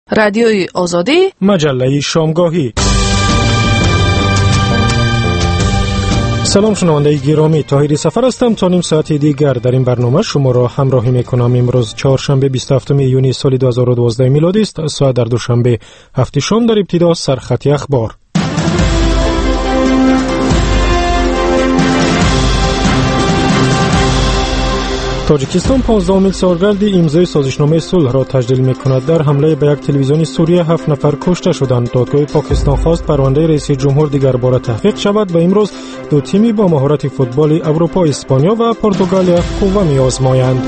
رادیوی آزادی، مجله شامگاهی. سلام شنونده گرامی، طاهری سفر هستم. تا نیم ساعت دیگر در این برنامه شما را همراهی میکنم. امروز چهارشنبه 27 یونی سال 2012 میلادی است. ساعت در دوشنبه 7 شام. در ابتدا سرخط اخبار. تاجیکستان 15مین سالگرد امضای سازشنامه صلح را تجلیل می‌کند. در حمله به یک تلویزیون سوریه 7 نفر کشته شدند. دادگاه پاکستان خواست پرونده رئیس جمهور دیگر باره تحقیق شود و امروز دو تیمی با مهارت فوتبال اروپا، اسپانیا و پرتغال قوه می‌آزمایند.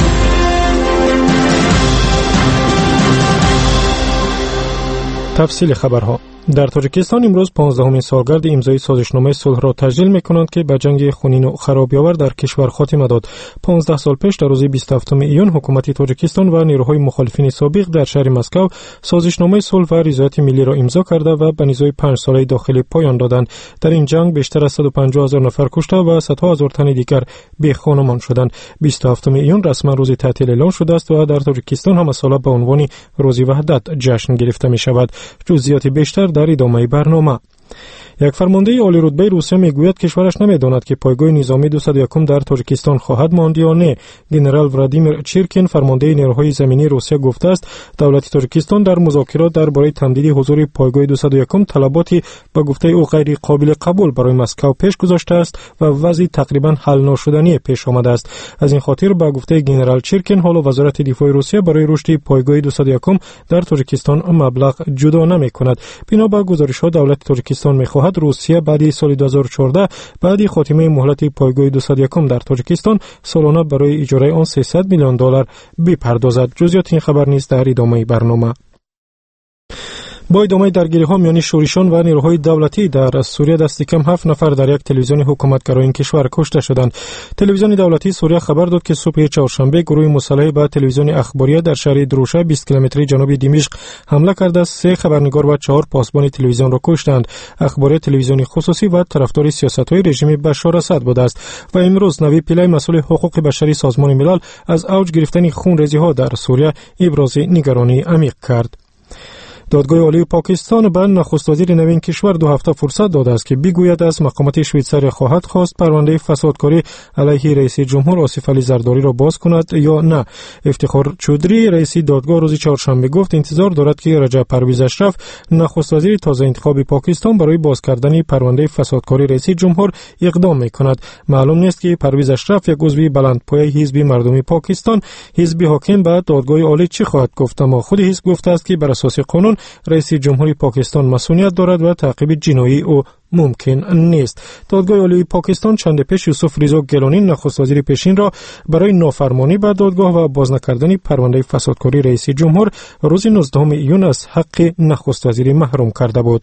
تفصیل خبرها. در تاجیکستان امروز 15مین سالگرد امضای سازشنامه صلح را تجلیل می‌کنند که به جنگ خونین و خرابی‌آور در کشور خاتمه داد. 15 سال پیش در روز 27 ایون حکومت تاجیکستان و نیروهای مخالفین سابق در شهر مسکو سازشنامه صلح و رضایت ملی را امضا کرده و به نزاع 5 ساله داخلی پایان دادند. در این جنگ بیشتر از 150,000 نفر کشته و صدها هزار تن دیگر بی‌خانمان شدند. 27 ایون رسما روز تعطیل اعلام شده است و در تاجیکستان هم ساله به عنوان روز وحدت جشن گرفته می‌شود. جزئیات بیشتر در ادامه برنامه. یک فرمانده عالی رتبه روسیه میگوید کشورش نمیداند که پایگاه نظامی 201 در تاجیکستان خواهد ماند یا نه. ژنرال ولادیمیر چیرکین فرمانده نیروهای زمینی روسیه گفته است دولت تاجیکستان در مذاکرات درباره تمدید حضور پایگاه 201 طلباتی به گفته او غیر قابل قبول برای مسکو پیش گذاشته است و وضع تقریبا حل ناشدنی پیش آمده است. از این خاطر به گفته ژنرال چیرکین حال وزارت دفاع روسیه برای رشد پایگاه 201 در تاجیکستان مبلغ جدا نمی‌کند. بنا به گزارش‌ها دولت تاجیکستان می‌خواهد روسیه بعد سال 2014 بعد خاتمه مهلت پایگاه 201 در تاجیکستان سالانه برای اجاره آن $300 میلیون بپردازد. جزئیات این خبر نیز در ادامه برنامه. با ادامه درگیری‌ها میان شورشیان و نیروهای دولتی در سوریه دست کم 7 نفر در یک تلویزیون حکومتگرای این کشور کشته شدند. تلویزیون دولتی سوریه خبر داد که صبح چهارشنبه گروه مسلح به تلویزیون اخباری در شهر دروشه 20 کیلومتری جنوب دمشق حمله کرده 3 خبرنگار و 4 پاسبان تلویزیون را کشتند. اخباری تلویزیون خصوصی و طرفدار سیاست‌های رژیم بشار اسد بوده است و امروز نوی پیلای مسئول حقوق بشری سازمان ملل از اوج گرفتن خونریزی‌ها در سوریه ابراز نگرانی عمیق کرد. دادگاه عالی پاکستان به نخست وزیر نوین کشور 2 هفته فرصت داده است که بگوید از مقامات شویتزاری خواهد خواست پرونده فسادکاری علیه رئیس جمهور آصف علی زرداری را باز کند یا نه. افتخار چودری رئیس دادگاه روز چهارشنبه گفت انتظار دارد که رجب پرویز اشرف نخست وزیر تازه انتخاب پاکستان برای باز کردن پرونده فسادکاری رئیس جمهور اقدام می‌کند. معلوم نیست که پرویز اشرف یک عضو بلندپایه حزب مردمی پاکستان حزب حاکم به دادگاه عالی چی خواهد گفت، اما خود حزب گفته است که بر اساس قانون رئیس جمهوری پاکستان مسئولیت دارد و تعقیب جنایی او ممکن نیست. دادگاه عالی پاکستان چند پیش یوسف رضا گیلانی نخست وزیر پیشین را برای نافرمانی به دادگاه و باز نکردن پرونده فسادکاری رئیس جمهور روز 19 ایون از حق نخست وزیری محروم کرده بود.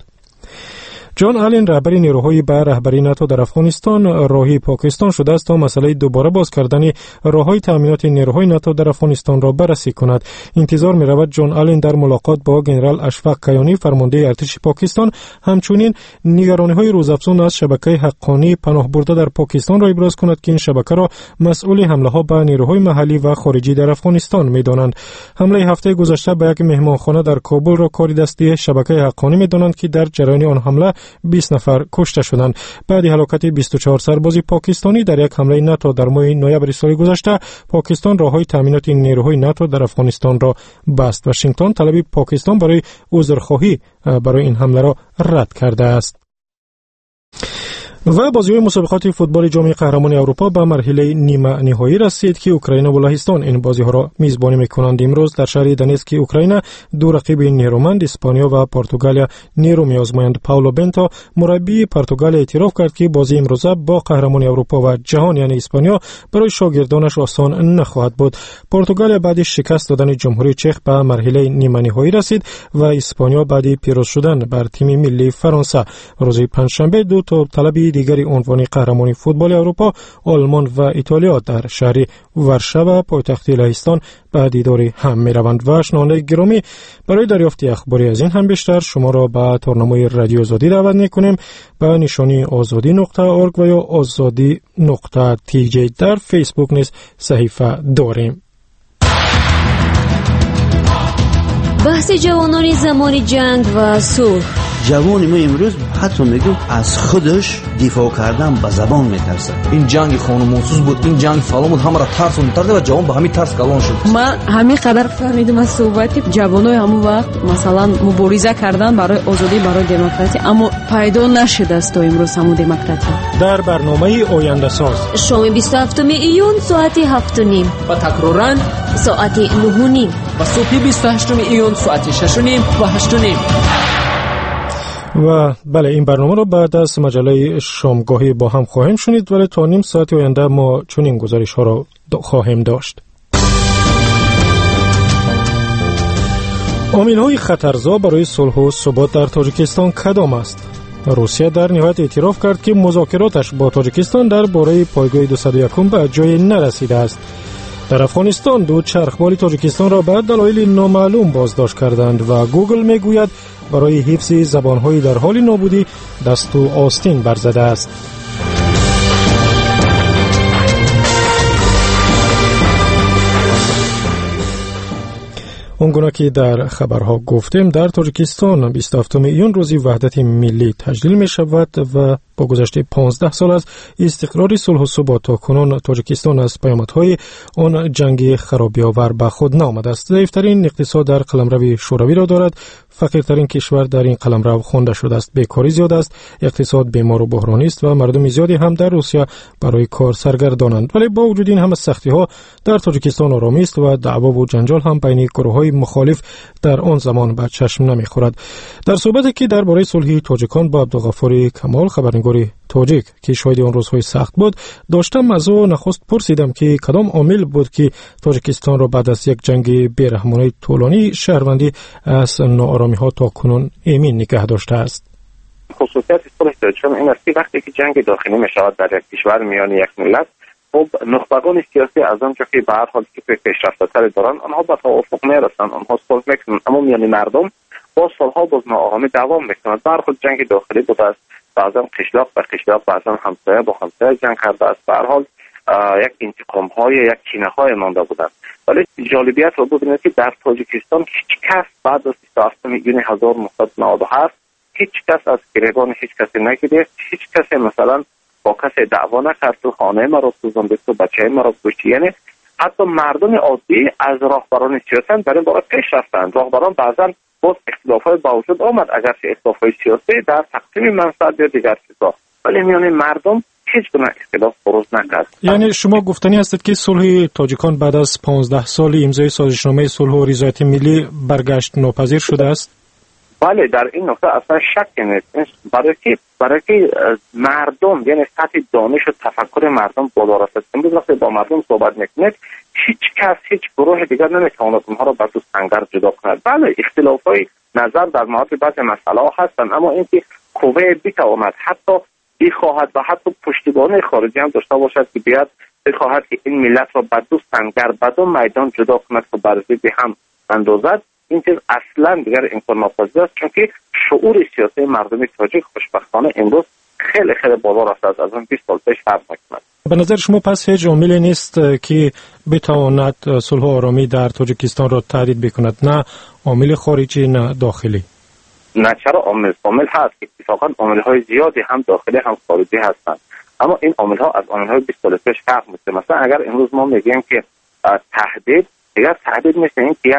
جان آلن رهبر نیروهای به رهبری ناتو در افغانستان راهی پاکستان شده است تا مسئله دوباره باز کردن راههای تامینات نیروهای ناتو در افغانستان را بررسی کند. انتظار می‌رود جان آلن در ملاقات با ژنرال اشفاق کیانی فرمانده ارتش پاکستان همچنین نگرانی‌های روزافزون از شبکه حقانی پناه برده در پاکستان را ابراز کند که این شبکه را مسئول حمله‌ها به نیروهای محلی و خارجی در افغانستان می‌دانند. حمله هفته گذشته به یک مهمانخانه در کابل را کار دستی شبکه حقانی می‌دانند که در جریان آن حمله 20 نفر کشته شدند. بعد هلاکت 24 سرباز پاکستانی در یک حمله ناتو در ماه نوامبر سال گذشته پاکستان راههای تامینات نیروهای ناتو در افغانستان را بست. واشنگتن طلب پاکستان برای عذرخواهی برای این حمله را رد کرده است. و بازی‌های مسابقات فوتبال جام قهرمانی اروپا به مرحله نیمه نهایی رسید که اوکراین و لهستان این بازی‌ها را میزبانی می‌کنند. امروز در شهر دنیسک اوکراین دو رقیب نیرومند اسپانیا و پرتغال نیرو می‌آزمایند. پاولو بنتو مربی پرتغال اعتراف کرد که بازی امروزه با قهرمانی اروپا و جهان یعنی اسپانیا برای شاگردانش آسان نخواهد بود. پرتغال بعد شکست دادن جمهوری چک به مرحله نیمه نهایی رسید و اسپانیا بعد پیروز شدن بر تیم ملی فرانسه روز پنجشنبه دو تا طلب دیگری عنوان قهرمانی فوتبال اروپا آلمان و ایتالیا در شهر ورشو پایتخت لهستان به دیدار هم می‌روند. و شنوندگان گرامی برای دریافت اخباری از این هم بیشتر شما را به تورنمای رادیو آزادی دعوت می‌کنیم. به نشانی azadi.org و یا azadi.tj در فیسبوک نیز صفحه داریم. بحث جوانان زمان جنگ و صلح. جوان ما امروز حتی میگم از خودش دفاع کردن به زبان میترسه. این جنگ خانمانسوز بود، این جنگ فلان بود، همه را ترسوند و جوان به همین ترس کلان شد. من همین قدر فهمیدم از صحبت جوانای همون وقت مثلا مبارزه کردن برای آزادی، برای دموکراسی، اما پیدا نشده است تا امروز همون دموکراسی. در برنامه آینده ساز شام 27 ایون ساعت 7:30 و تکرارا ساعت 9:30 و صبح 28 ایون ساعت 6:30 و 8:30. و بله، این برنامه رو بعد از مجله شامگاهی با هم خواهیم شنید، ولی تا نیم ساعت آینده ما چنین گزارش ها را خواهیم داشت. عامل‌های خطرزا برای صلح و ثبات در تاجیکستان کدام است؟ روسیه در نهایت اعتراف کرد که مذاکراتش با تاجیکستان درباره پایگاه 201 به جای نرسیده است. در افغانستان دو چرخبال تاجیکستان را به دلایل نامعلوم بازداشت کردند و گوگل میگوید برای حفظ زبان‌های در حال نابودی دست و آستین برزده است. اونگونه که در خبرها گفتیم، در تاجیکستان 27 ایون روزی وحدت ملی تجلیل می شود و با گذشت 15 سال از استقرار صلح و ثبات تاکنون تاجیکستان از پیامدهای آن جنگ خرابی‌آور به خود نآمده است. ضعیف‌ترین اقتصاد در قلمرو شوروی را دارد، فقیرترین کشور در این قلمرو خوانده شده است، بیکاری زیاد است، اقتصاد بیمار و بحرانی است و مردم زیادی هم در روسیه برای کار سرگردانند. ولی با وجود این همه سختی‌ها در تاجیکستان آرامی است و دعوا و جنجال هم بین گروه‌های مخالف در آن زمان به چشم نمی‌خورد. در صحبتی که درباره صلح تاجیکان با عبدالغفار کمال، خبرنگار تاجیک که شاهد آن روزهای سخت بود، داشتم از او نخست پرسیدم که کدام عامل بود که تاجیکستان را بعد از یک جنگ بی‌رحمانه طولانی شهروندی از ناآرامی‌ها تا کنون ایمن نگه داشته است. خصوصیت صلح تاجیکستان این است که وقتی که جنگ داخلی می‌شود در یک کشور میان یک ملت، خب نخبگان سیاسی از آنجا که به هر حال که پیشرفته‌تر دارند آنها به توافق می‌رسند، آنها صلح می‌کنند، اما میان مردم با سالها باز ناآرامی دوام می‌کند. به هر حال جنگ داخلی بوده است، بعضا قشلاق به قشلاق، بعضا همسایه با همسایه جنگ کرده است. به هر حال یک انتقام‌های، یک کینه‌های مانده بودند. ولی جالبیت رو ببینید که در تاجیکستان هیچ کس بعد از 27 ایون 1997 هیچ کس از گریبان هیچ کسی نگرفت، هیچ کسی مثلا با کسی دعوا نکرد، تو خانه ما رو سوزاند، تو بچه ما رو کشت. یعنی حتی مردم عادی از راهبران سیاسی در این باره پیش رفتند. راهبران بعضا باز اختلافات با وجود آمد، اگرچه اختلافات سیاسی در تقسیم منصب یا دیگر چیزا، ولی میان مردم هیچ گونه اختلاف بروز نکرد. یعنی شما گفتنی هستید که صلح تاجیکان بعد از 15 سال امضای سازشنامه صلح و رضایت ملی برگشت ناپذیر شده است؟ بله، در این نقطه اصلا شک نیست. برای که مردم، یعنی سطح دانش و تفکر مردم بالا رسید. امروز وقتی با مردم صحبت میکنید، هیچ کس، هیچ گروه دیگر نمیتواند اونها را به تو سنگر جدا کند. بله، اختلافهای نظر در مورد بعضی مسائل هستند، اما اینکه قوه بتواند حتی بخواهد و حتی پشتیبانی خارجی هم داشته باشد که بیاد بخواهد که این ملت را به دو سنگر، به دو میدان جدا کند که بر ضد هم اندازد، این چیز اصلا دیگر امکان ناپذیر است، چون که شعور سیاسی مردم تاجیک خوشبختانه امروز خیلی خیلی بالا رفته است، از اون 20 سال پیش فرق می‌کند. به نظر شما پس هیچ عاملی نیست که بتواند صلح و آرامی در تاجیکستان را تهدید بکند، نه عامل خارجی نه داخلی؟ نه، چرا عامل هست، اتفاقا عامل‌های زیادی هم داخلی هم خارجی هستند، اما این عامل‌ها از عامل‌های 20 سال پیش فرق می‌کنه. مثلا اگر امروز ما میگیم که تهدید، دیگر تهدید میشه این که یک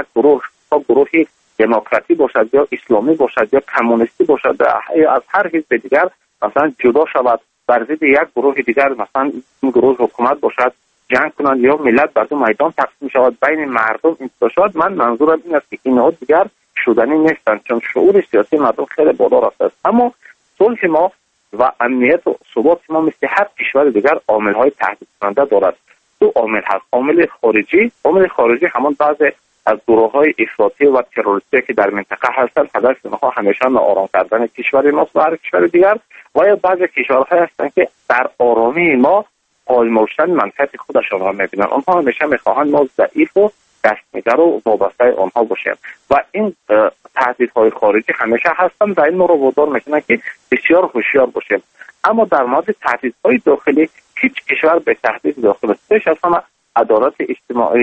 گروهی دموکراتی باشد یا اسلامی باشد یا کمونیستی باشد یا از هر حزب دیگر مثلا جدا شود بر ضد یک گروه دیگر، مثلا این گروه حکومت باشد، جنگ کنند یا ملت بر دو میدان تقسیم شود، بین مردم انتشار شود. من منظورم این است که اینها دیگر شدنی نیستند، چون شعور سیاسی مردم خیلی بالا رفته است. اما صلح ما و امنیت و ثبات ما مثل هر کشور دیگر عامل‌های تهدید کننده دارد. دو عامل هست. عامل خارجی همان بعضی از گروه‌های افراطی و تروریستی که در منطقه هستند، هدف آنها همیشه ناآرام کردن کشور ما و هر کشور دیگر، و یا بعضی کشورها هستند که در آرامی ما قائم باشند منفعت خودشان را می‌بینند. آنها همیشه می‌خواهند ما ضعیف و دستنگر و وابسته آنها باشیم و این تهدیدهای خارجی همیشه هستند و این ما رو وادار می‌کنند که بسیار هوشیار باشیم. اما در مورد تهدیدهای داخلی، هیچ کشور به تهدید داخلی پیش از همه عدالت اجتماعی،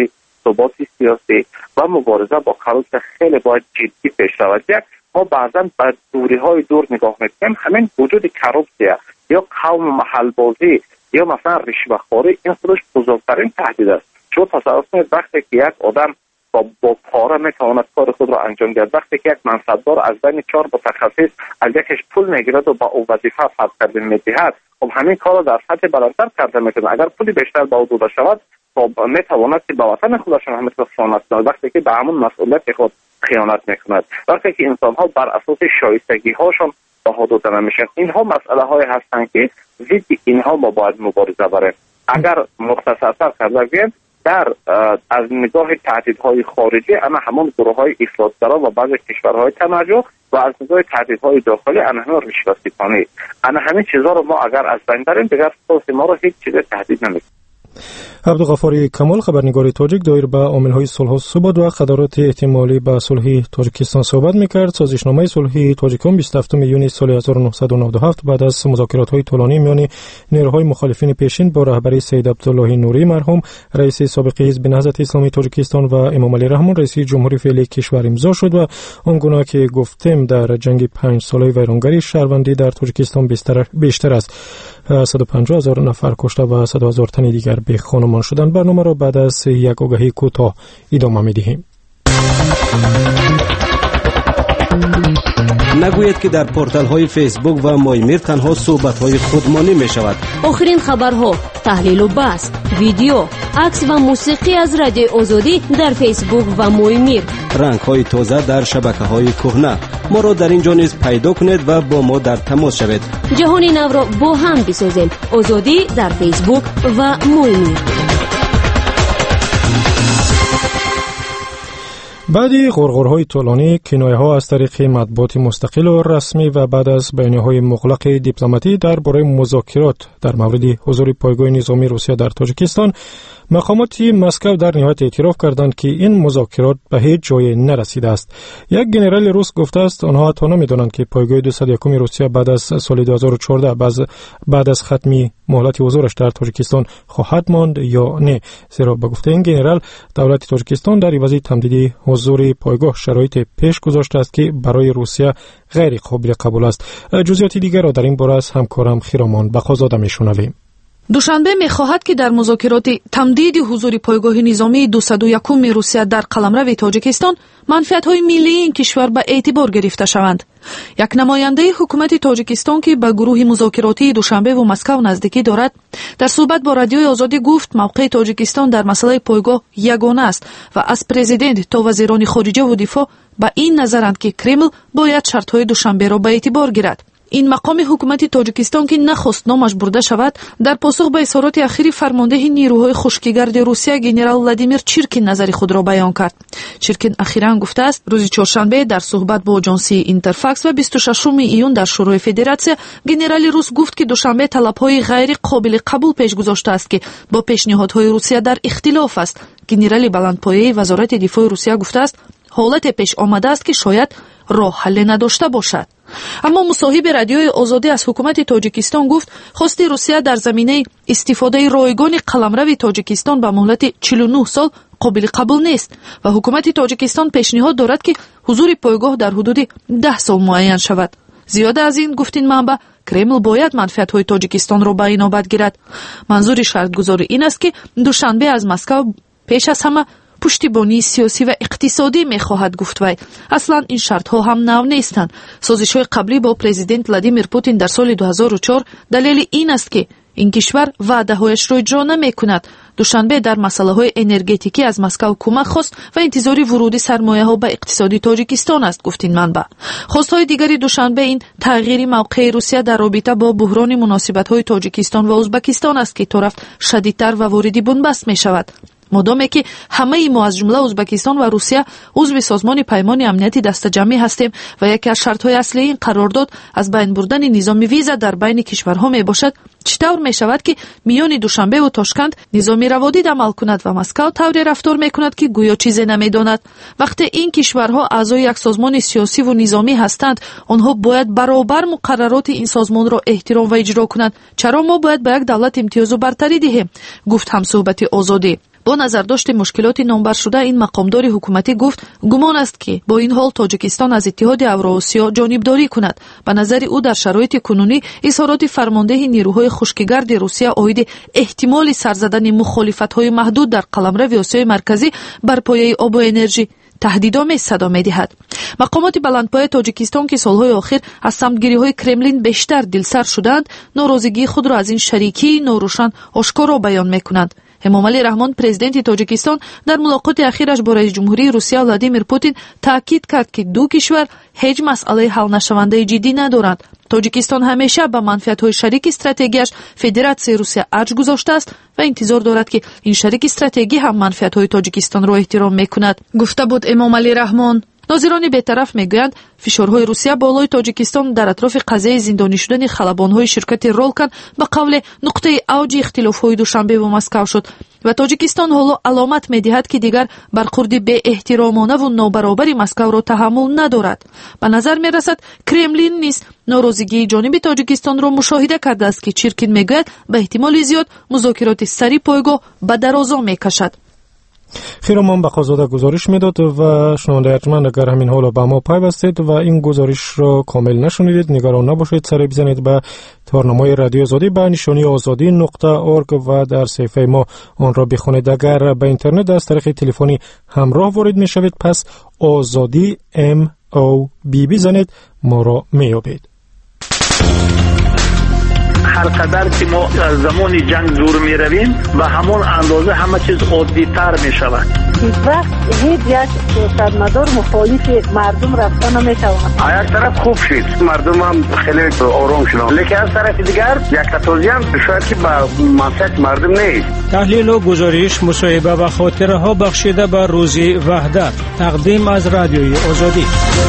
ثبات سیاسی و مبارزه با کروسیه خیلی باید جدی پیش رود. ما بعضا به دوری‌های دور نگاه میکنیم، همین وجود کروسیه یا قوم محل بازی یا مثلا رشوه‌خوری این خودش بزرگترین تهدید است. شما تصور کنید وقتی که یک آدم با پاره میتواند کار خود را انجام دهد، وقتی که یک منصبدار از بین 4 متخصص از یکش پول میگیرد و با او وظیفه فرض کرده میدهد، خب همین کار را در سطح بلندتر کرده میتونه. اگر پولی بیشتر به او داده شود خب میتواند که به وطن خودش هم خیانت کند. وقتی که به همون مسئولیت خود خیانت میکند، وقتی که انسان ها بر اساس شایستگی هاشون بها داده نمیشن، اینها مسئله های هستند که ضد اینها ما باید مبارزه بریم. اگر مختصرتر کرده بگیم در از نگاه تهدیدهای خارجی اما همون گروه‌های افراط‌گرا و بعضی کشورهای تمرجع و از نگاه تهدیدهای داخلی انا همون رشوه‌ستانی، انا همین چیزا رو ما اگر از بین بریم دیگر خود ما رو هیچ چیز تهدید نمی‌کنه. عبدالغفاری کمال، خبرنگار تاجیک، دایر به عامل‌های صلح و ثبات و خطرات احتمالی به صلح تاجیکستان صحبت می‌کرد. سازشنامه صلح تاجیکان 27 یونی سال 1997 بعد از مذاکرات‌های طولانی میان نیروهای مخالفین پیشین با رهبری سید عبدالله نوری مرحوم رئیس سابق حزب نهضت اسلامی تاجیکستان و امام علی رحمان رئیس جمهوری فعلی کشور امضا شد و آنگونه که گفتیم در جنگ 5 ساله ویرانگری شهروندی در تاجیکستان بیشتر است. 150,000 نفر کشته و 100,000 تن دیگر به خانمان شدند. برنامه را بعد از یک آگهی کوتاه ادامه می‌دهیم. نگوید که در پورتال های فیسبوک و مایمیر تنها صحبت های خودمانی می شود. آخرین خبرها، تحلیل و بحث، ویدیو، عکس و موسیقی از رادیو آزادی در فیسبوک و مایمیر. رنگ های تازه در شبکه های کهنه. ما را در اینجا نیز پیدا کنید و با ما در تماس شوید. جهان نو را با هم بسازیم. آزادی در فیسبوک و مایمیر. بعد غرغرهای طولانی، کنایه‌ها از طریق مطبوعات مستقل و رسمی و بعد از بیانیه‌های مغلق دیپلماتی درباره مذاکرات در مورد حضور پایگاه نظامی روسیه در تاجیکستان، مقامات مسکو در نهایت اعتراف کردند که این مذاکرات به هیچ جای نرسیده است. یک جنرال روس گفته است آنها حتی نمی‌دانند که پایگاه 201 روسیه بعد از سال 2014 بعد از ختم مهلت حضورش در تاجیکستان خواهد ماند یا نه، زیرا به گفته این جنرال دولت تاجیکستان در عوض تمدید حضور پایگاه شرایط پیش گذاشته است که برای روسیه غیر قابل قبول است. جزئیات دیگر را در این باره از همکارم خیرامان بخازاده میشنویم. دوشنبه می‌خواهد که در مذاکرات تمدید حضور پایگاه نظامی 201 روسیه در قلمرو تاجیکستان منفعت‌های ملی این کشور به اعتبار گرفته شوند. یک نماینده حکومت تاجیکستان که به گروه مذاکراتی دوشنبه و مسکو نزدیکی دارد، در صحبت با رادیوی آزادی گفت موقع تاجیکستان در مسئله پایگاه یگانه است و از پرزیدنت تا وزیران خارجه و دفاع به این نظرند که کرمل باید شرط‌های دوشنبه را به اعتبار گیرد. این مقام حکومت تاجیکستان که نخواست نامش برده شود، در پاسخ به اظهارات اخیر فرمانده نیروهای خشکیگرد روسیه گنرال ولادیمیر چیرکین نظر خود را بیان کرد. چیرکین اخیراً گفته است روز چهارشنبه در صحبت با آژانسی اینترفاکس و 26 ایون در شورای فدراسیون گنرال روس گفت که دوشنبه طلب‌های غیر قابل قبول پیش گذاشته است که با پیشنهادهای روسیه در اختلاف است. گنرال بلندپایه وزارت دفاع روسیه گفته است حالت پیش آمده است که شاید راه حل نداشته باشد. اما مصاحب رادیوی آزادی از حکومت تاجیکستان گفت خواست روسیه در زمینه استفاده رایگان قلمرو تاجیکستان به مهلت 49 سال قابل قبول نیست و حکومت تاجیکستان پیشنهاد دارد که حضور پایگاه در حدود 10 سال معین شود. زیاده از این گفتین منبع کرمل باید منفعت‌های تاجیکستان را به اینابت گیرد. منظور شرط‌گذاری این است که دوشنبه از مسکو پیش از همه پشتیبانی سیاسی و اقتصادی می‌خواهد گفت وی. اصلا این شرط‌ها هم نو نیستند. سازش‌های قبلی با پرزیدنت ولادیمیر پوتین در سال 2004 دلیل این است که این کشور وعده‌هایش را اجرا نمی‌کند. دوشنبه در مسائل انرژتیکی از مسکو کمک خواست و انتظاری ورود سرمایه‌ها به اقتصادی تاجیکستان است گفتین منبع. خواست‌های دیگری دوشنبه این تغییر موقع روسیه در رابطه با بحران مناسبت‌های تاجیکستان و ازبکستان است که طرف شدیدتر و وارد بنبست می‌شود. مادامی که همه ما از جمله ازبکستان و روسیه عضو سازمان پیمان امنیتی دسته‌جمعی هستیم و یکی از شرط‌های اصلی این قرارداد از بین بردن نظام ویزا در بین کشورها میباشد، چطور میشود که میان دوشنبه و تاشکند نظامی روادید عمل کند و مسکو طوری رفتار میکند که گویا چیزی نمیداند؟ وقتی این کشورها اعضای یک سازمان سیاسی و نظامی هستند، آنها باید برابر مقررات این سازمان را احترام و اجرا کنند. چرا ما باید به یک دولت امتیاز و برتری دهیم؟ گفت همصحبت آزادی. با نظرداشت مشکلات نامبر شده این مقامدار حکومتی گفت گمان است که با این حال تاجیکستان از اتحاد اوراسیا جانبداری کند. به نظر او در شرایط کنونی اظهارات فرمانده نیروهای خشکگرد روسیه عاید احتمال سرزدن مخالفت‌های محدود در قلمرو آسیای مرکزی بر پایه آب و انرژی تهدیدآمیز صدا می‌دهد. مقامات بلندپایه تاجیکستان که سالهای آخر از سمتگیری‌های کرملین بیشتر دلسر شدند، ناراضگی خود را از این شریکی ناروشن آشکارا بیان می‌کنند. امامعلی رحمان پرزیدنت تاجیکستان در ملاقات اخیرش با رئیس جمهوری روسیه ولادیمیر پوتین تاکید کرد که دو کشور هیچ مسئله حل نشونده جدی ندارند. تاجیکستان همیشه به منفعت‌های شریک استراتژیش فدراسیون روسیه ارج گذاشته است و انتظار دارد که این شریک استراتژی هم منفعت‌های تاجیکستان را احترام می‌کند، گفته بود امامعلی رحمان. ناظران بی‌طرف میگویند فشارهای روسیه بالای تاجیکستان در اطراف قضیه زندانی شدن خلبان‌های شرکت رولکن به قول نقطه اوج اختلاف‌های دوشنبه با مسکو شد و تاجیکستان حالا علامت می‌دهد که دیگر برخورد بی احترامانه و نابرابری مسکو را تحمل ندارد. به نظر می‌رسد کرملین نیز ناراضگی جانب تاجیکستان را مشاهده کرده است که چرکین میگوید به احتمال زیاد مذاکرات سری پایگاه به درازا می‌کشد. خیرمان بخازاده گزارش میداد و شنونده ارجمند اگر همین حالا به ما پیوستید و این گزارش را کامل نشنیدید نگران نباشید، سر بزنید به تارنامه رادیو آزادی به نشانی azadi.org و در صفحه ما آن را بخونید. اگر به اینترنت از طریق تلفنی همراه وارد میشوید پس آزادی MOB زنید ما را میابید. هر قدر که ما از زمان جنگ دور می رویم به همون اندازه همه چیز عادی تر می شود. هیچ وقت هیچ یک سیاستمدار مخالف مردم رفتن نمی تواند. یک طرف خوب شد مردم هم خیلی آرام شدن، لیکن از طرف دیگر یک تطوزی هم شاید که به منفعت مردم نیست. تحلیل و گزارش مصاحبه و خاطره ها بخشیده به روزی وحدت تقدیم از رادیوی آزادی.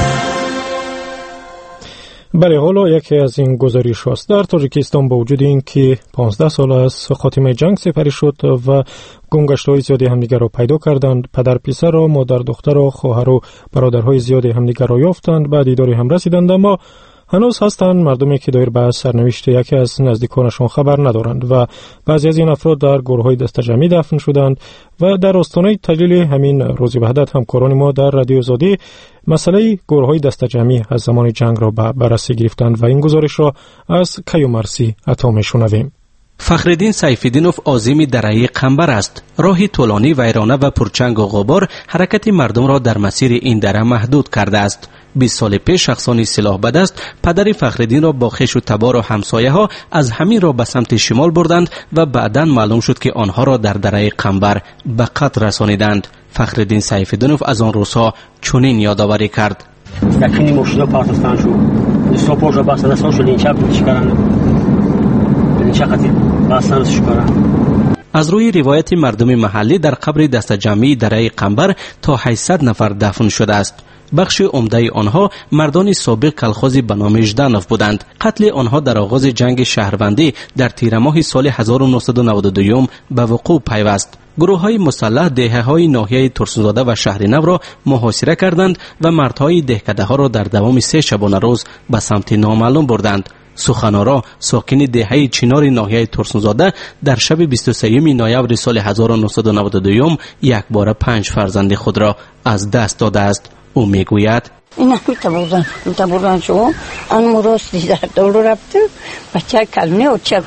بله، حالا یکی از این گزارش هاست. در تاجیکستان با وجود این که 15 سال از خاتمه جنگ سپری شد و گمگشت‌های زیادی همدیگر را پیدا کردند، پدر پسر و مادر دختر و خواهر و برادرهای زیادی همدیگر را یافتند، به دیداری هم رسیدند، اما هنوز هستند مردمی که دایر به سرنوشت یکی از نزدیکانشان خبر ندارند و بعضی از این افراد در گروه‌های دستجمعی دفن شدند و در آستانه تجلیل همین روز وحدت همکاران ما در رادیو آزادی مسئله گروه‌های دستجمعی از زمان جنگ را به بررسی گرفتند و این گزارش را از کیومرسی عطا می‌شنویم. فخرالدین سیف‌الدینوف عازم دره قنبر است. راهی طولانی، ویرانه و پرچنگ و غبار حرکت مردم را در مسیر این دره محدود کرده است. 20 سال پیش شخصانی سلاح به دست پدر فخرالدین را با خویش و تبار و همسایه ها از همین را به سمت شمال بردند و بعداً معلوم شد که آنها را در دره قنبر به قتل رسانیدند. فخرالدین سیف‌الدینوف از آن روزها چنین یادآوری کرد. یکی ماشینا پارتستان شو استاپوجا باسن سوشل لینچا بچکارن لینچاقتی باسن شکارن. از روی روایت مردم محلی در قبر دستجمعی دره قنبر تا 800 نفر دفن شده است. بخش عمده آنها مردان سابق کلخوزی به نام ژدانوف بودند. قتل آنها در آغاز جنگ شهروندی در تیر ماه سال 1992 به وقوع پیوست. گروه‌های مسلح دهه‌های ناحیه ترسونزاده و شهر نو را محاصره کردند و مردهای دهکده‌ها را در دوام 3 شبانه روز به سمت نامعلوم بردند. سخنارا ساکن دهه چنار ناحیه ترسونزاده در شب 23 نوامبر سال 1992 یک بار 5 فرزند خود را از دست داده است. او میگوید اینا میتابردن شو آن مراستی در دولو رفته بچه کلمه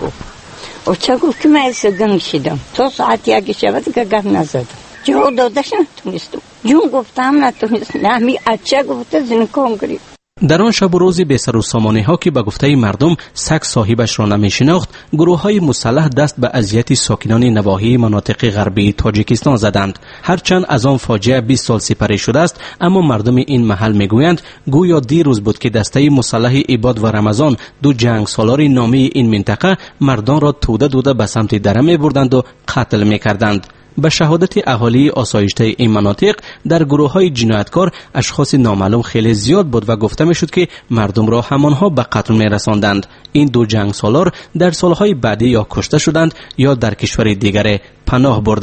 اوچه گفت که من ایسا گنگ شدم تا ساعت یکی شود که گفت نزدم جواب دادش نتونستم جون گفتم نتونستم نمی اچه گفته زنکان گرید. در آن شب و روز به سر و سامانه ها که به گفته مردم سگ صاحبش را نمی شناخت، گروه های مسلح دست به اذیت ساکنان نواحی مناطق غربی تاجیکستان زدند. هرچند از آن فاجعه 20 سال سپری شده است، اما مردم این محل میگویند گویا دیروز بود که دسته مسلح عباد و رمضان، دو جنگ سالار نامی این منطقه، مردان را توده به سمت دره می بردند و قتل می کردند. به شهادت اهالی آسایشته این مناطق در گروه‌های جنایتکار اشخاص نامعلوم خیلی زیاد بود و گفته می‌شد که مردم را همانها به قتل می‌رساندند. این دو جنگ سالار در سالهای بعدی یا کشته شدند یا در کشور دیگر پناه بردند.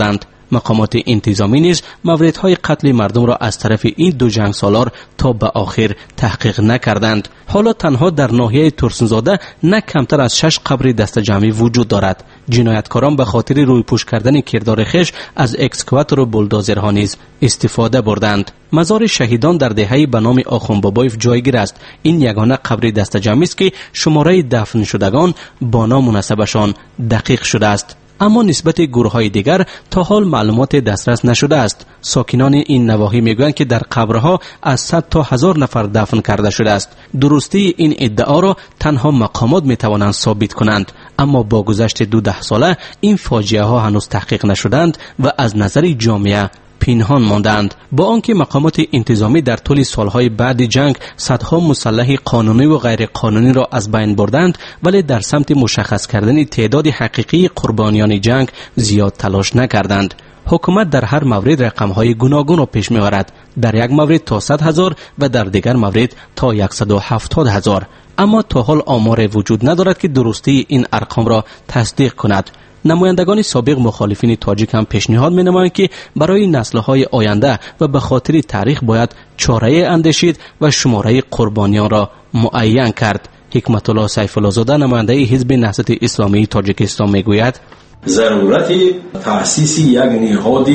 مقامات انتظامی نیز موردهای قتل مردم را از طرف این دو جنگسالار تا به آخر تحقیق نکردند. حالا تنها در ناحیه ترسنزاده نه کمتر از 6 قبر دسته جمعی وجود دارد. جنایتکاران به خاطر رویپوش کردن کردار خویش از اکسکواتور و بولدوزرها نیز استفاده بردند. مزار شهیدان در دهه به نام آخوند بابایف جایگیر است. این یگانه قبر دسته جمعی است که شماره دفن شدگان با نام و نسبشان دقیق شده است. اما نسبت گروه‌های دیگر تا حال معلومات دسترس نشده است. ساکنان این نواحی میگویند که در قبرها از 100 تا 1000 نفر دفن کرده شده است. درستی این ادعا را تنها مقامات میتوانند ثابت کنند، اما با گذشت 12 ساله این فاجعه ها هنوز تحقیق نشدند و از نظر جامعه پنهان ماندند. با آنکه مقامات انتظامی در طول سالهای بعد جنگ صدها مسلح قانونی و غیر قانونی را از بین بردند، ولی در سمت مشخص کردن تعداد حقیقی قربانیان جنگ زیاد تلاش نکردند. حکومت در هر مورد رقم‌های گوناگون را پیش می‌آورد، در یک مورد تا 100,000 و در دیگر مورد تا 170,000. اما تا حال آمار وجود ندارد که درستی این ارقام را تصدیق کند. نمایندگان سابق مخالفین تاجیک هم پیشنهاد می‌نمایند که برای نسل‌های آینده و به خاطر تاریخ باید چاره اندیشید و شماره قربانیان را معین کرد. حکمت الله سیف الله زاده نماینده حزب نهضت اسلامی تاجیکستان میگوید ضرورت تأسیس یک نهاد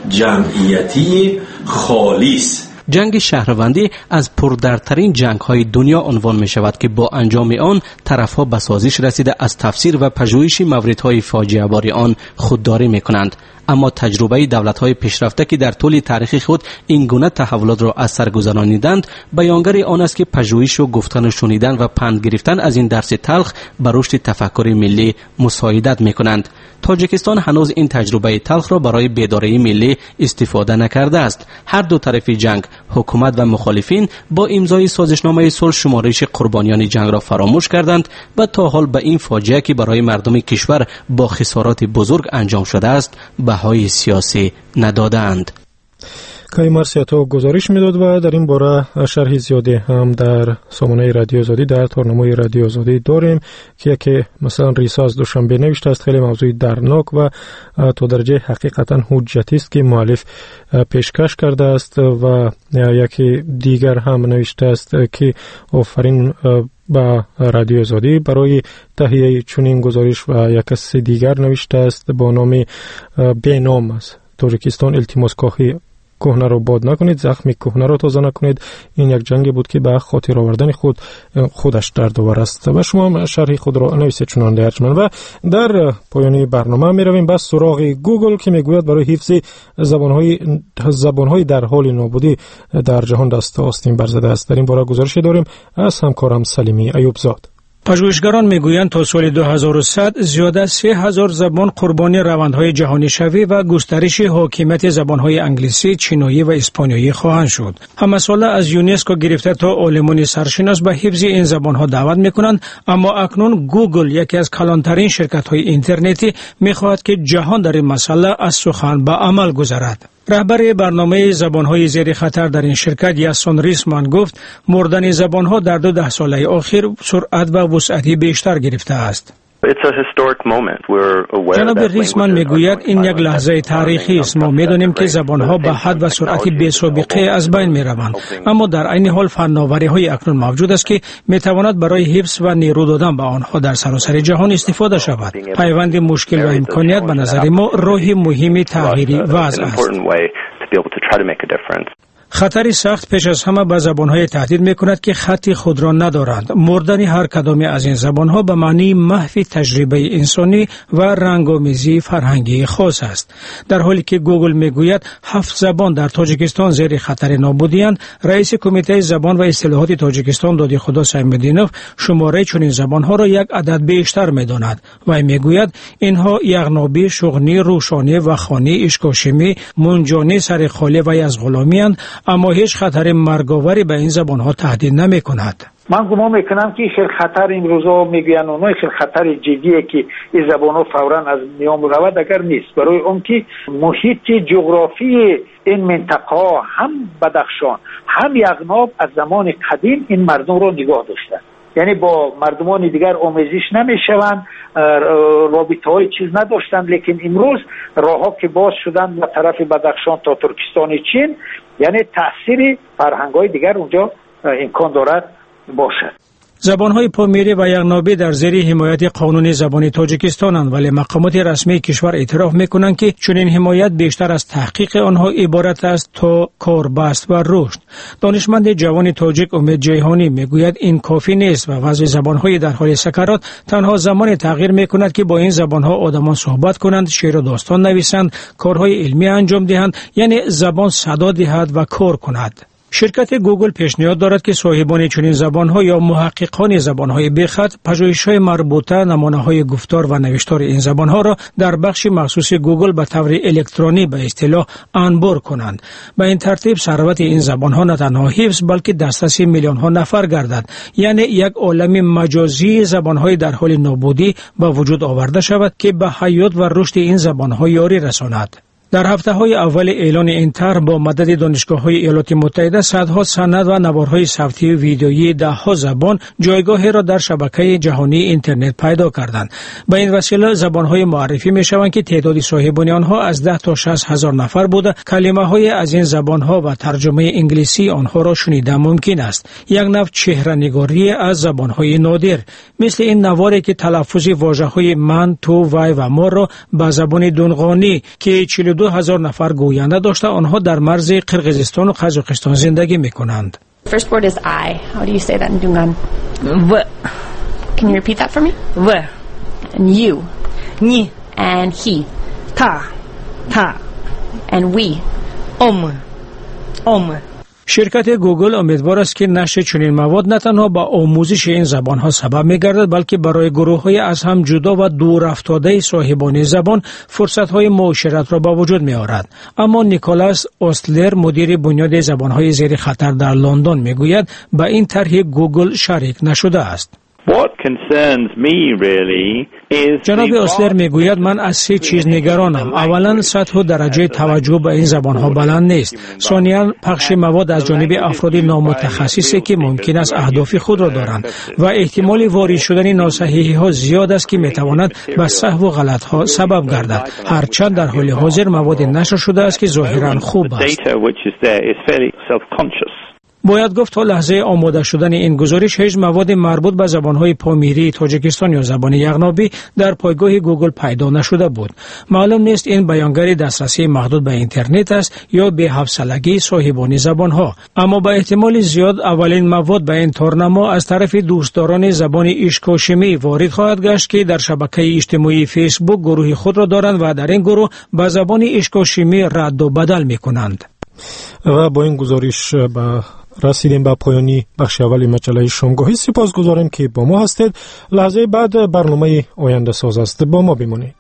جمعیتی خالص. جنگ شهروندی از پردردترین جنگ‌های دنیا عنوان می شود که با انجام آن طرف‌ها به سازش رسیده از تفسیر و پژوهش موردهای فاجعه بار آن خودداری می کنند. اما تجربه دولت‌های پیشرفته که در طول تاریخ خود این گونه تحولات را از سر گذرانیدند بیانگر آن است که پژوهش و گفتن و شنیدن و پند گرفتن از این درس تلخ بر رشد تفکر ملی مساعدت می‌کنند. تاجیکستان هنوز این تجربه تلخ را برای بیداری ملی استفاده نکرده است. هر دو طرف جنگ، حکومت و مخالفین، با امضای سازشنامه صلح شمارش قربانیان جنگ را فراموش کردند و تا حال به این فاجعه که برای مردم کشور با خسارات بزرگ انجام شده است بهای سیاسی ندادند. کای مرسیاتو گزارش میداد و در این باره شرح زیادی هم در سامانه رادیو آزادی در تارنمای رادیو آزادی داریم که مثلا ریسا از دوشنبه نوشته است خیلی موضوع درناک و تا درجه حقیقتا حجتی است که مؤلف پیشکش کرده است و یکی دیگر هم نوشته است که آفرین با رادیو آزادی برای تهیه چنین گزارش و یک کس دیگر نوشته است با نام بینام است تاجیکستان التماس کاخی کهنه را باد نکنید، زخم کهنه را تازه نکنید. این یک جنگی بود که به خاطر آوردن خودش دردآور است. و شما شرح خود را نویسید چنان ارجمند. و در پایان برنامه می رویم بس سراغ گوگل که میگوید برای حفظ زبانهای در حال نابودی در جهان دست آستین برزده است. در این باره گزارش داریم از همکارم سلیمی ایوبزاد. پژوهشگران میگویند تا سال 2100 زیاده از 3000 زبان قربانی روندهای جهانی شوی و گسترش حاکمیت زبانهای انگلیسی، چینایی و اسپانیایی خواهند شد. همساله از یونسکو گرفته تا عالمان سرشناس به حفظ این زبانها دعوت میکنند، اما اکنون گوگل یکی از کلانترین شرکت‌های اینترنتی میخواهد که جهان در این مسئله از سخن به عمل گذارد. رهبر برنامه زبانهای زیر خطر در این شرکت یاسون ریسمان گفت مردن زبانها در 12 ساله اخیر سرعت و وسعتی بیشتر گرفته است. جناب ریسمان میگوید این یک لحظه تاریخی است. ما میدانیم که زبانها به حد و سرعت بی‌سابقه از بین میروند، اما در عین حال فناوری‌های اکنون موجود است که میتواند برای حفظ و نیرو دادن به آنها در سراسر جهان استفاده شود. پیوند مشکل و امکانیت به نظر ما راه مهمی تغییری وضع است. خطری سخت پیش از همه به زبانهای تهدید میکند که خطی خود را ندارند. مردن هر کدام از این زبانها به معنی محو تجربه انسانی و رنگامیزی فرهنگی خاص است. در حالی که گوگل میگوید 7 زبان در تاجیکستان زیر خطر نابودی اند، رئیس کمیته زبان و اصطلاحات تاجیکستان دادی خدا سیمدینوف شماره چنین زبانها را یک عدد بیشتر میداند و میگوید اینها یغنابی، شغنی، روشانی، وخانی، اشکاشمی، منجانی، سرخالی و یزغلامی اند، اما هیچ خطر مرگاوری به این زبانها تهدید نمی کند. من گمان میکنم که خیلی خطر این روزا میگوین اونها خیلی خطر جدیه که این زبانها فورا از میان رود اگر نیست، برای اون که محیط جغرافی این منطقه هم بدخشان هم یغناب از زمان قدیم این مردم رو نگاه داشتن، یعنی با مردمان دیگر آمیزش نمیشوند رابطه های چیز نداشتند، لیکن امروز راه ها که باز شدن به طرف بدخشان تا ترکستان چین، یعنی تاثیر فرهنگ های دیگر اونجا امکان دارد باشد. زبان‌های پامیری و یغنابی در زیر حمایت قانونی زبانی تاجیکستانند، ولی مقامات رسمی کشور اعتراف می‌کنند که چنین حمایت بیشتر از تحقیق آنها عبارت است تا کاربست و رشد. دانشمند جوان تاجیک امید جیهانی میگوید این کافی نیست و وضع زبان‌های در حال سکرات تنها زمان تغییر می‌کند که با این زبان‌ها آدمان صحبت کنند، شعر و داستان نویسند، کارهای علمی انجام دهند، یعنی زبان صدا دهد و کار کند. شرکت گوگل پیشنهاد دارد که صاحبان چنین زبان‌ها یا محققان زبان‌های بی‌خط پژوهش‌های مربوطه نمونه‌های گفتار و نوشتار این زبان‌ها را در بخش مخصوص گوگل به طور الکترونی به اصطلاح انبار کنند. به این ترتیب ثروت این زبان‌ها نه تنها حفظ بلکه دسترسی میلیون‌ها نفر گردد، یعنی یک عالم مجازی زبان‌های در حال نابودی به وجود آورده شود که به حیات و رشد این زبان‌ها یاری رساند. در هفته‌های اول اعلان این طرح با مدد دانشگاه‌های ایالات متحده صدها سند و نوارهای صوتی و ویدیویی ده‌ها زبان جایگاهی را در شبکه جهانی اینترنت پیدا کردند. به این وسیله زبان‌های معرفی می‌شوند که تعداد صاحبان آنها از 10 تا 60 هزار نفر بوده. کلمه‌های از این زبان‌ها و ترجمه انگلیسی آنها را شنیدن ممکن است. یک نوع چهره‌نگاری از زبان‌های نادر، مثل این نواری که تلفظ واژه‌های من، تو، وی و ما را به زبان دونغانی که 42,000 نفر گوینده داشته آنها در مرز قرقیزستان و قزاقستان زندگی میکنند. First word is I. How do you say that in Dungan? V. Can you repeat that for me? V. And you. Ni. And he. Ta. Ta. And we. Om. شرکت گوگل امیدوار است که نشر چنین مواد نه تنها با آموزش این زبان‌ها سبب می‌گردد بلکه برای گروه‌های از هم جدا و دور افتاده صاحبان زبان فرصت‌های معاشرت را به وجود می‌آورد. اما نیکولاس اوستلر مدیر بنیاد زبان‌های زیر خطر در لندن می‌گوید به این طرح گوگل شریک نشده است. جناب اوستلر میگوید من از سه چیز نگرانم. اولا سطح و درجه توجه به این زبانها بلند نیست. ثانیا پخش مواد از جانب افراد نامتخصصی که ممکن است اهداف خود را دارند و احتمال وارد شدن ناصحیحی ها زیاد است که میتواند به سهو و غلط ها سبب گردد. هرچند در حال حاضر مواد نشر شده است که ظاهرا خوب است. باید گفت تا لحظه آماده شدن این گزارش هیچ مواد مربوط به زبانهای پامیری تاجیکستان یا زبان یغنابی در پایگاه گوگل پیدا نشده بود. معلوم نیست این بیانگر دسترسی محدود به اینترنت است یا بی‌حوصلگی صاحبان زبانها، اما به احتمال زیاد اولین مواد به این تورنما از طرف دوستداران زبان اشکاشمی وارد خواهد گشت که در شبکه اجتماعی فیسبوک گروه خود را دارند و در این گروه به زبان اشکاشمی رد و بدل می‌کنند. و با این گزارش رسیدیم به پایانی بخش اولی مجله شامگاهی. سپاسگزارم که با ما هستید. لحظه بعد برنامه آینده ساز است. با ما بمانید.